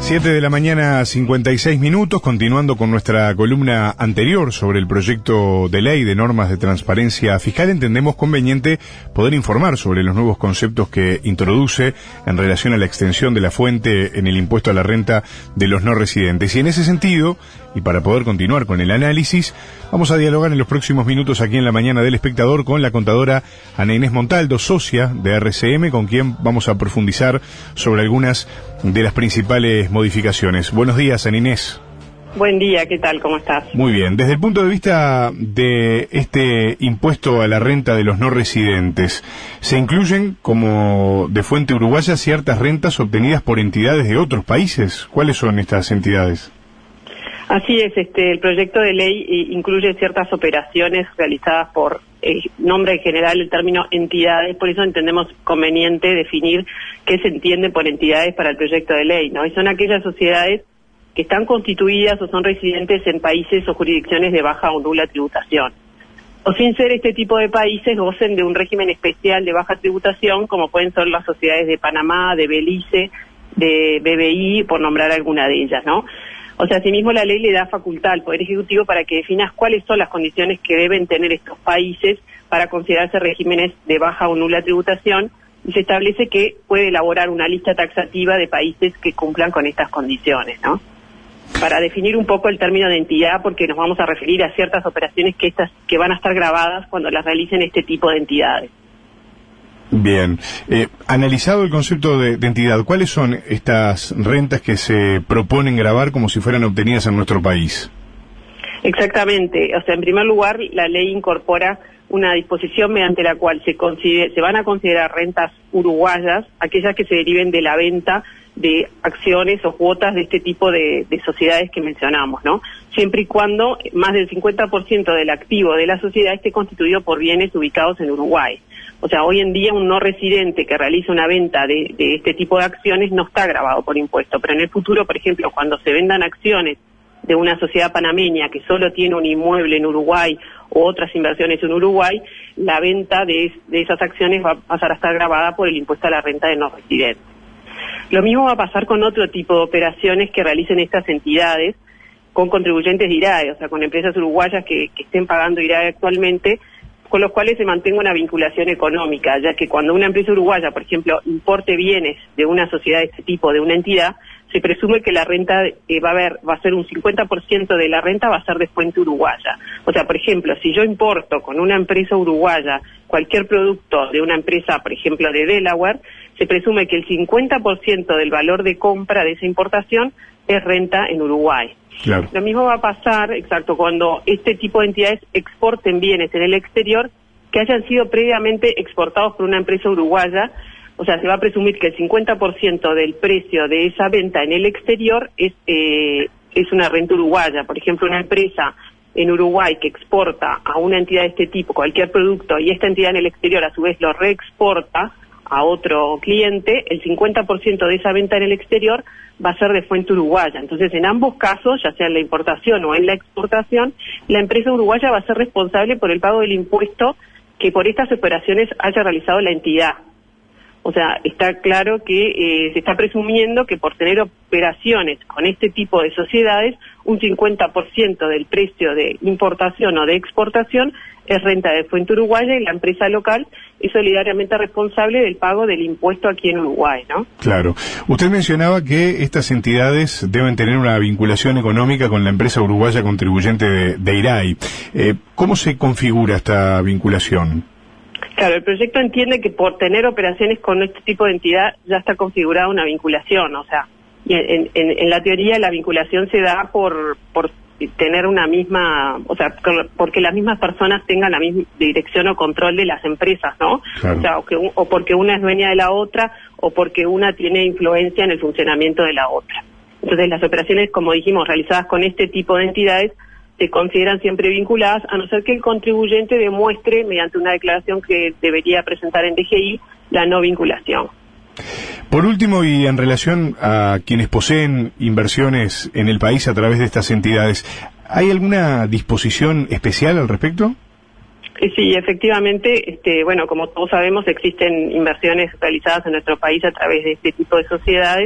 7 de la mañana, 56 minutos, continuando con nuestra columna anterior sobre el proyecto de ley de normas de transparencia fiscal. Entendemos conveniente poder informar sobre los nuevos conceptos que introduce en relación a la extensión de la fuente en el impuesto a la renta de los no residentes. Y en ese sentido, y para poder continuar con el análisis, vamos a dialogar en los próximos minutos aquí en la mañana del Espectador con la contadora Ana Inés Montaldo, socia de RCM, con quien vamos a profundizar sobre algunas de las principales modificaciones. Buenos días, Ana Inés. Buen día, ¿qué tal? ¿Cómo estás? Muy bien. Desde el punto de vista de este impuesto a la renta de los no residentes, ¿se incluyen como de fuente uruguaya ciertas rentas obtenidas por entidades de otros países? ¿Cuáles son estas entidades? Así es, el proyecto de ley incluye ciertas operaciones realizadas por nombre en general, el término entidades, por eso entendemos conveniente definir qué se entiende por entidades para el proyecto de ley, ¿no? Y son aquellas sociedades que están constituidas o son residentes en países o jurisdicciones de baja o nula tributación. O sin ser este tipo de países, gocen de un régimen especial de baja tributación, como pueden ser las sociedades de Panamá, de Belice, de BBI, por nombrar alguna de ellas, ¿no? O sea, asimismo la ley le da facultad al Poder Ejecutivo para que definas cuáles son las condiciones que deben tener estos países para considerarse regímenes de baja o nula tributación, y se establece que puede elaborar una lista taxativa de países que cumplan con estas condiciones, ¿no? Para definir un poco el término de entidad, porque nos vamos a referir a ciertas operaciones que van a estar grabadas cuando las realicen este tipo de entidades. Bien. Analizado el concepto de entidad, ¿cuáles son estas rentas que se proponen grabar como si fueran obtenidas en nuestro país? Exactamente. O sea, en primer lugar, la ley incorpora una disposición mediante la cual se van a considerar rentas uruguayas aquellas que se deriven de la venta de acciones o cuotas de este tipo de sociedades que mencionamos, ¿no? Siempre y cuando más del 50% del activo de la sociedad esté constituido por bienes ubicados en Uruguay. O sea, hoy en día un no residente que realiza una venta de este tipo de acciones no está gravado por impuesto, pero en el futuro, por ejemplo, cuando se vendan acciones de una sociedad panameña que solo tiene un inmueble en Uruguay o otras inversiones en Uruguay, la venta de esas acciones va a pasar a estar gravada por el impuesto a la renta de no residentes. Lo mismo va a pasar con otro tipo de operaciones que realicen estas entidades con contribuyentes de IRAE, o sea, con empresas uruguayas que estén pagando IRAE actualmente, con los cuales se mantenga una vinculación económica, ya que cuando una empresa uruguaya, por ejemplo, importe bienes de una sociedad de este tipo, de una entidad, se presume que la renta va a ser un 50% de la renta va a ser de fuente uruguaya. O sea, por ejemplo, si yo importo con una empresa uruguaya cualquier producto de una empresa, por ejemplo, de Delaware, se presume que el 50% del valor de compra de esa importación es renta en Uruguay. Claro. Lo mismo va a pasar, exacto, cuando este tipo de entidades exporten bienes en el exterior que hayan sido previamente exportados por una empresa uruguaya. O sea, se va a presumir que el 50% del precio de esa venta en el exterior es una renta uruguaya. Por ejemplo, una empresa en Uruguay que exporta a una entidad de este tipo cualquier producto y esta entidad en el exterior a su vez lo reexporta a otro cliente, el 50% de esa venta en el exterior va a ser de fuente uruguaya. Entonces, en ambos casos, ya sea en la importación o en la exportación, la empresa uruguaya va a ser responsable por el pago del impuesto que por estas operaciones haya realizado la entidad. O sea, está claro que se está presumiendo que por tener operaciones con este tipo de sociedades, un 50% del precio de importación o de exportación es renta de fuente uruguaya y la empresa local es solidariamente responsable del pago del impuesto aquí en Uruguay, ¿no? Claro. Usted mencionaba que estas entidades deben tener una vinculación económica con la empresa uruguaya contribuyente de IRAE. ¿Cómo se configura esta vinculación? Claro, el proyecto entiende que por tener operaciones con este tipo de entidad ya está configurada una vinculación, o sea, y en la teoría la vinculación se da por tener una misma, o sea, porque las mismas personas tengan la misma dirección o control de las empresas, ¿no? Claro. O sea, o porque una es dueña de la otra o porque una tiene influencia en el funcionamiento de la otra. Entonces las operaciones, como dijimos, realizadas con este tipo de entidades se consideran siempre vinculadas, a no ser que el contribuyente demuestre, mediante una declaración que debería presentar en DGI, la no vinculación. Por último, y en relación a quienes poseen inversiones en el país a través de estas entidades, ¿hay alguna disposición especial al respecto? Sí, efectivamente, bueno, como todos sabemos, existen inversiones realizadas en nuestro país a través de este tipo de sociedades,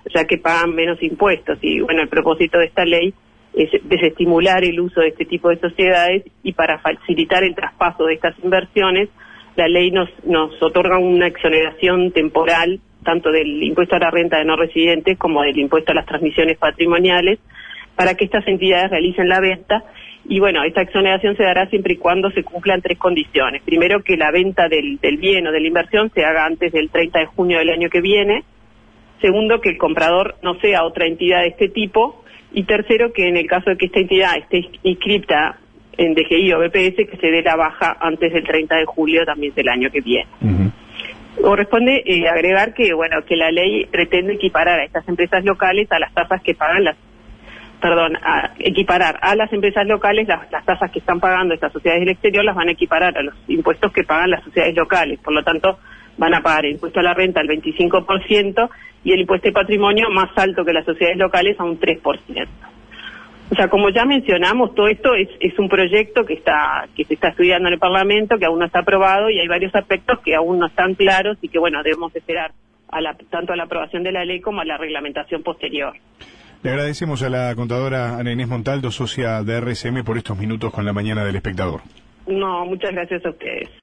ya que pagan menos impuestos. Y bueno, el propósito de esta ley es desestimular el uso de este tipo de sociedades, y para facilitar el traspaso de estas inversiones, la ley nos otorga una exoneración temporal tanto del impuesto a la renta de no residentes como del impuesto a las transmisiones patrimoniales, para que estas entidades realicen la venta. Y bueno, esta exoneración se dará siempre y cuando se cumplan 3 condiciones. Primero, que la venta del bien o de la inversión se haga antes del 30 de junio del año que viene. Segundo, que el comprador no sea otra entidad de este tipo. Y tercero, que en el caso de que esta entidad esté inscripta en DGI o BPS, que se dé la baja antes del 30 de julio también del año que viene. Corresponde agregar que bueno, que la ley pretende equiparar a estas empresas locales a las tasas que pagan equiparar a las empresas locales las tasas que están pagando estas sociedades del exterior, las van a equiparar a los impuestos que pagan las sociedades locales. Por lo tanto, van a pagar el impuesto a la renta al 25% y el impuesto de patrimonio más alto que las sociedades locales a un 3%. O sea, como ya mencionamos, todo esto es un proyecto que se está estudiando en el Parlamento, que aún no está aprobado, y hay varios aspectos que aún no están claros y que, bueno, debemos esperar tanto a la aprobación de la ley como a la reglamentación posterior. Le agradecemos a la contadora Ana Inés Montaldo, socia de RSM, por estos minutos con la mañana del espectador. No, muchas gracias a ustedes.